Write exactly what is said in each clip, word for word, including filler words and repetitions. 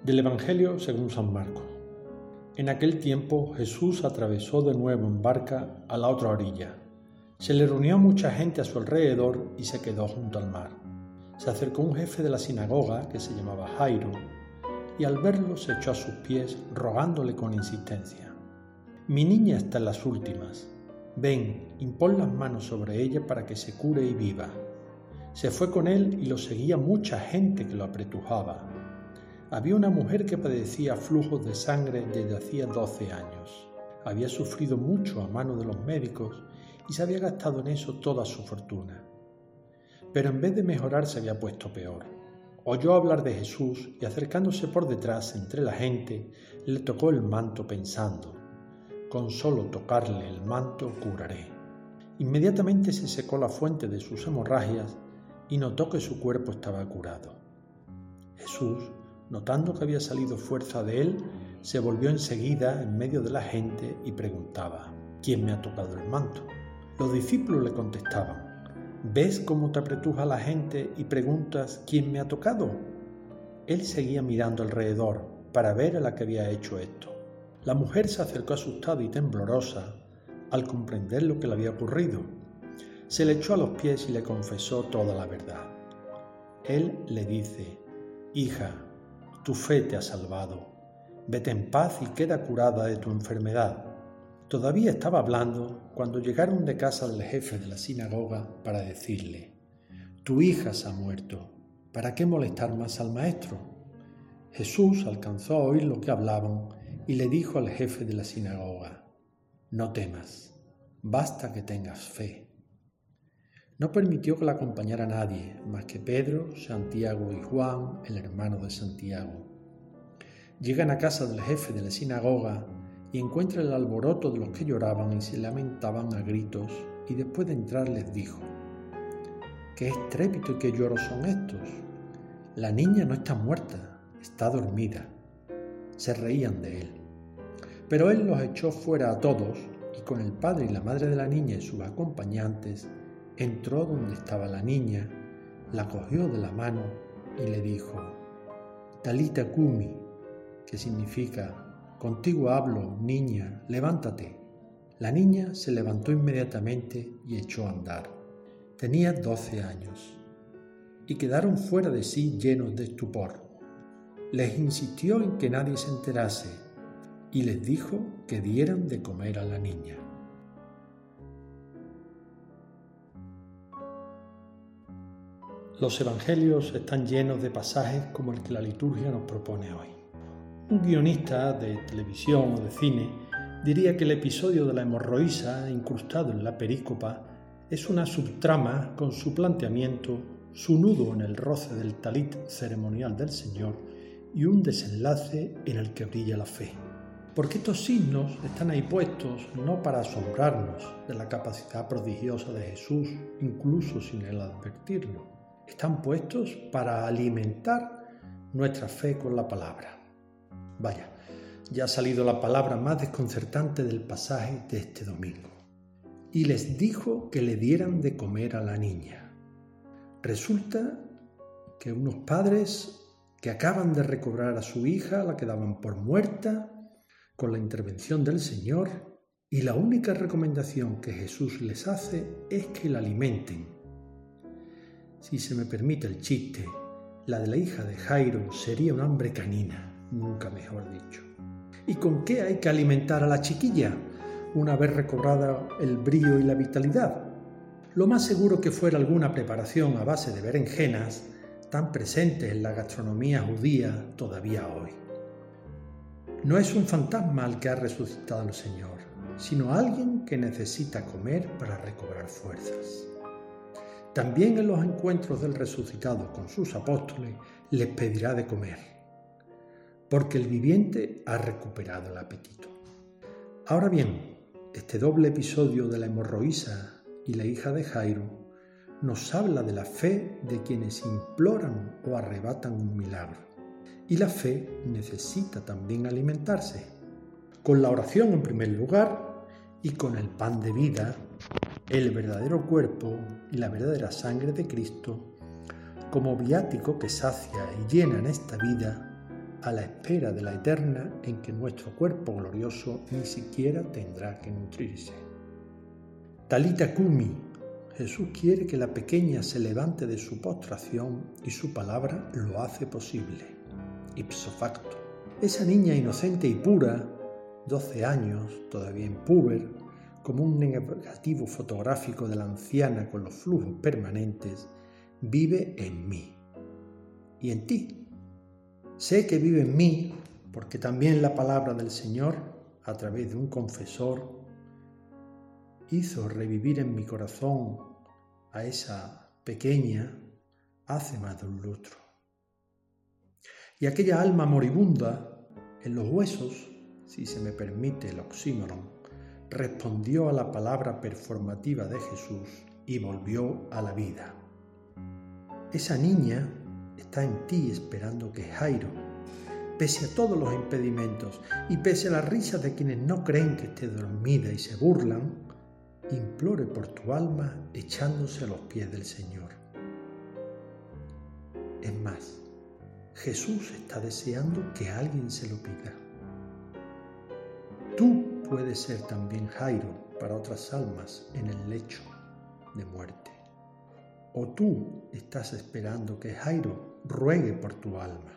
Del Evangelio según San Marcos. En aquel tiempo Jesús atravesó de nuevo en barca a la otra orilla. Se le reunió mucha gente a su alrededor y se quedó junto al mar. Se acercó un jefe de la sinagoga que se llamaba Jairo y al verlo se echó a sus pies rogándole con insistencia: «Mi niña está en las últimas. Ven, impón las manos sobre ella para que se cure y viva». Se fue con él y lo seguía mucha gente que lo apretujaba. Había una mujer que padecía flujos de sangre desde hacía doce años. Había sufrido mucho a mano de los médicos y se había gastado en eso toda su fortuna. Pero en vez de mejorar se había puesto peor. Oyó hablar de Jesús y acercándose por detrás entre la gente, le tocó el manto pensando: «Con solo tocarle el manto curaré». Inmediatamente se secó la fuente de sus hemorragias y notó que su cuerpo estaba curado. Jesús, notando que había salido fuerza de él, se volvió enseguida en medio de la gente y preguntaba: «¿Quién me ha tocado el manto?». Los discípulos le contestaban: «¿Ves cómo te apretuja la gente y preguntas quién me ha tocado?». Él seguía mirando alrededor para ver a la que había hecho esto. La mujer se acercó asustada y temblorosa al comprender lo que le había ocurrido. Se le echó a los pies y le confesó toda la verdad. Él le dice: «Hija, tu fe te ha salvado. Vete en paz y queda curada de tu enfermedad». Todavía estaba hablando cuando llegaron de casa del jefe de la sinagoga para decirle: «Tu hija se ha muerto. ¿Para qué molestar más al maestro?». Jesús alcanzó a oír lo que hablaban y le dijo al jefe de la sinagoga: «No temas, basta que tengas fe». No permitió que la acompañara nadie, más que Pedro, Santiago y Juan, el hermano de Santiago. Llegan a casa del jefe de la sinagoga y encuentran el alboroto de los que lloraban y se lamentaban a gritos, y después de entrar les dijo: «¿Qué estrépito y qué lloros son estos? La niña no está muerta, está dormida». Se reían de él. Pero él los echó fuera a todos y con el padre y la madre de la niña y sus acompañantes entró donde estaba la niña, la cogió de la mano y le dijo: «Talita cumi», que significa: «Contigo hablo, niña, levántate». La niña se levantó inmediatamente y echó a andar. Tenía doce años. Y quedaron fuera de sí llenos de estupor. Les insistió en que nadie se enterase y les dijo que dieran de comer a la niña. Los evangelios están llenos de pasajes como el que la liturgia nos propone hoy. Un guionista de televisión o de cine diría que el episodio de la hemorroísa incrustado en la perícopa es una subtrama con su planteamiento, su nudo en el roce del talit ceremonial del Señor y un desenlace en el que brilla la fe. Porque estos signos están ahí puestos no para asombrarnos de la capacidad prodigiosa de Jesús, incluso sin él advertirlo. Están puestos para alimentar nuestra fe con la palabra. Vaya, ya ha salido la palabra más desconcertante del pasaje de este domingo. Y les dijo que le dieran de comer a la niña. Resulta que unos padres que acaban de recobrar a su hija la que daban por muerta con la intervención del Señor, y la única recomendación que Jesús les hace es que la alimenten. Si se me permite el chiste, la de la hija de Jairo sería un hambre canina, nunca mejor dicho. ¿Y con qué hay que alimentar a la chiquilla una vez recobrada el brío y la vitalidad? Lo más seguro que fuera alguna preparación a base de berenjenas, tan presentes en la gastronomía judía todavía hoy. No es un fantasma al que ha resucitado el Señor, sino alguien que necesita comer para recobrar fuerzas. También en los encuentros del resucitado con sus apóstoles les pedirá de comer, porque el viviente ha recuperado el apetito. Ahora bien, este doble episodio de la hemorroísa y la hija de Jairo nos habla de la fe de quienes imploran o arrebatan un milagro. Y la fe necesita también alimentarse, con la oración en primer lugar y con el pan de vida, el verdadero cuerpo y la verdadera sangre de Cristo, como viático que sacia y llena en esta vida a la espera de la eterna en que nuestro cuerpo glorioso ni siquiera tendrá que nutrirse. Talita Cumi, Jesús quiere que la pequeña se levante de su postración y su palabra lo hace posible. Ipso facto. Esa niña inocente y pura, doce años, todavía impúber, como un negativo fotográfico de la anciana con los flujos permanentes, vive en mí y en ti. Sé que vive en mí porque también la palabra del Señor, a través de un confesor, hizo revivir en mi corazón a esa pequeña hace más de un lustro. Y aquella alma moribunda en los huesos, si se me permite el oxímoron, respondió a la palabra performativa de Jesús y volvió a la vida. Esa niña está en ti esperando que Jairo, pese a todos los impedimentos y pese a las risas de quienes no creen que esté dormida y se burlan, implore por tu alma echándose a los pies del Señor. Es más, Jesús está deseando que alguien se lo pida. Tú puedes ser también Jairo para otras almas en el lecho de muerte. O tú estás esperando que Jairo ruegue por tu alma.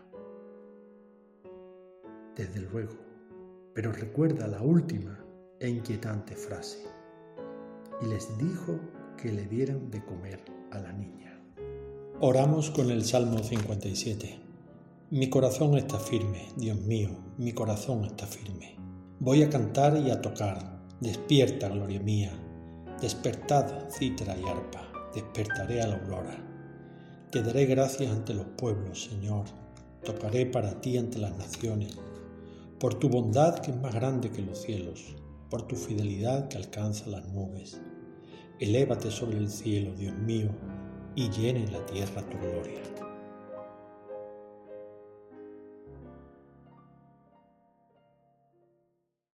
Desde luego, pero recuerda la última e inquietante frase. Y les dijo que le dieran de comer a la niña. Oramos con el Salmo cincuenta y siete. Mi corazón está firme, Dios mío, mi corazón está firme. Voy a cantar y a tocar. Despierta, gloria mía. Despertad, cítara y arpa. Despertaré a la aurora. Te daré gracias ante los pueblos, Señor. Tocaré para ti ante las naciones. Por tu bondad que es más grande que los cielos. Por tu fidelidad que alcanza las nubes. Elévate sobre el cielo, Dios mío, y llene la tierra tu gloria.